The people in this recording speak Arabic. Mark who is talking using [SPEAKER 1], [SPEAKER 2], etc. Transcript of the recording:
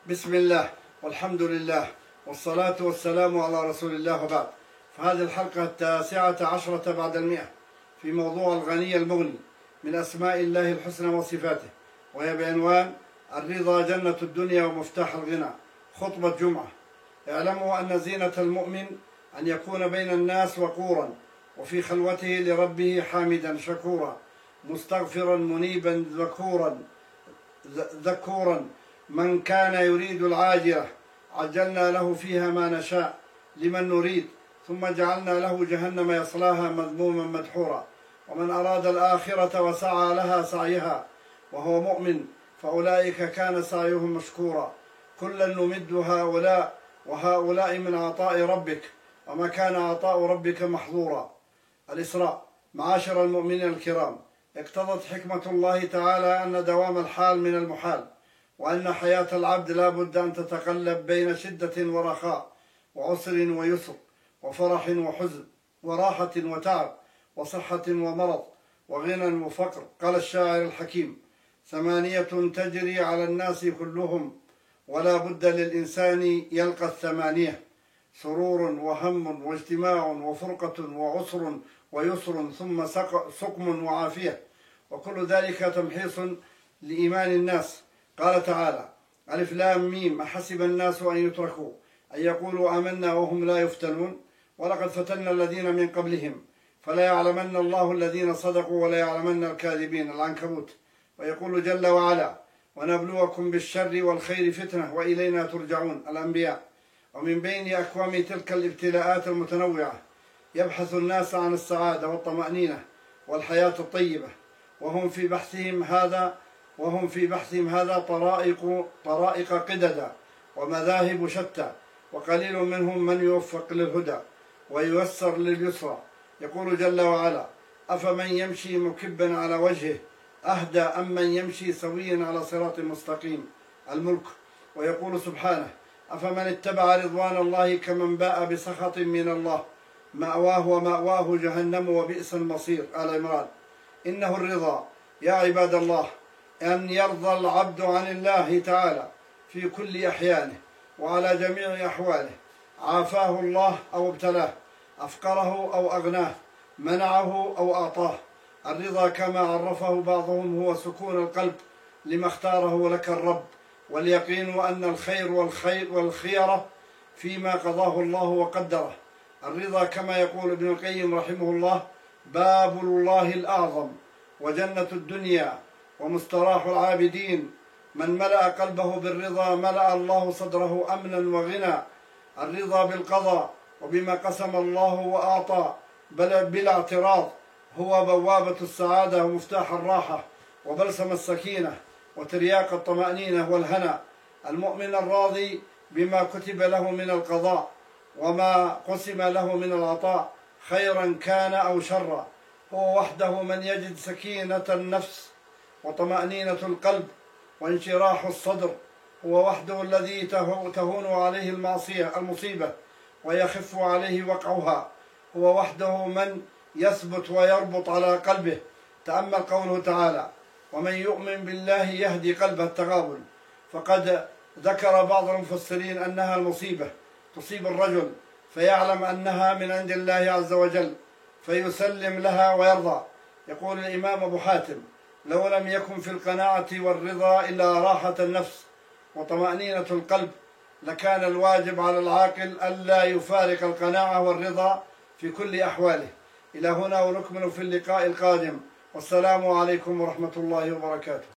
[SPEAKER 1] بسم الله والحمد لله والصلاة والسلام على رسول الله وبعد. فهذه الحلقة 19 بعد 100 في موضوع الغني المغني من أسماء الله الحسنى وصفاته، وهي بعنوان الرضا جنة الدنيا ومفتاح الغنى. خطبة جمعة. اعلموا أن زينة المؤمن أن يكون بين الناس وقورا، وفي خلوته لربه حامدا شكورا مستغفرا منيبا ذكورا من كان يريد العاجلة عجلنا له فيها ما نشاء لمن نريد ثم جعلنا له جهنم يصلاها مذموما مدحورا. ومن أراد الآخرة وسعى لها سعيها وهو مؤمن فأولئك كان سعيهم مشكورا. كلا نمد هؤلاء وهؤلاء من عطاء ربك وما كان عطاء ربك محظورا. الإسراء. معاشر المؤمنين الكرام، اقتضت حكمة الله تعالى أن دوام الحال من المحال، وأن حياة العبد لا بد أن تتقلب بين شدة ورخاء، وعسر ويسر، وفرح وحزن، وراحة وتعب، وصحة ومرض، وغنى وفقر. قال الشاعر الحكيم: 8 تجري على الناس كلهم، ولا بد للإنسان يلقى 8: سرور وهم واجتماع وفرقة وعسر ويسر ثم سقم وعافية، وكل ذلك تمحيص لإيمان الناس. قال تعالى: ألف لام ميم أحسب الناس أن يتركوا أن يقولوا آمنا وهم لا يفتنون ولقد فتنا الذين من قبلهم فلا يعلمن الله الذين صدقوا ولا يعلمن الكاذبين. العنكبوت. ويقول جل وعلا: ونبلوكم بالشر والخير فتنة وإلينا ترجعون. الأنبياء. ومن بين أكوام تلك الابتلاءات المتنوعة يبحث الناس عن السعادة والطمأنينة والحياة الطيبة، وهم في بحثهم هذا طرائق قددا ومذاهب شتى، وقليل منهم من يوفق للهدى وييسر لليسرى. يقول جل وعلا: أفمن يمشي مكبا على وجهه أهدى أم من يمشي سويا على صراط مستقيم. الملك. ويقول سبحانه: أفمن اتبع رضوان الله كمن باء بسخط من الله ومأواه جهنم وبئس المصير. آل عمران. إنه الرضا يا عباد الله أن يرضى العبد عن الله تعالى في كل أحيانه وعلى جميع أحواله، عافاه الله أو ابتلاه، أفقره أو أغناه، منعه أو أعطاه. الرضا كما عرفه بعضهم هو سكون القلب لما اختاره لك الرب، واليقين أن الخير والخيرة فيما قضاه الله وقدره. الرضا كما يقول ابن القيم رحمه الله: باب الله الأعظم وجنة الدنيا ومستراح العابدين. من ملأ قلبه بالرضا ملأ الله صدره أمنا وغنى. الرضا بالقضاء وبما قسم الله وأعطى بلا اعتراض هو بوابة السعادة ومفتاح الراحة وبلسم السكينة وترياق الطمأنينة والهنا. المؤمن الراضي بما كتب له من القضاء وما قسم له من العطاء خيرا كان أو شرا، هو وحده من يجد سكينة النفس وطمأنينة القلب وانشراح الصدر. هو وحده الذي تهون عليه المصيبة ويخف عليه وقعها. هو وحده من يثبت ويربط على قلبه. تأمل قوله تعالى: ومن يؤمن بالله يهدي قلبه. التغابن. فقد ذكر بعض المفسرين أنها المصيبة تصيب الرجل فيعلم أنها من عند الله عز وجل فيسلم لها ويرضى. يقول الإمام أبو حاتم: لو لم يكن في القناعة والرضا إلا راحة النفس وطمأنينة القلب لكان الواجب على العاقل ألا يفارق القناعة والرضا في كل أحواله. إلى هنا ونكمل في اللقاء القادم، والسلام عليكم ورحمة الله وبركاته.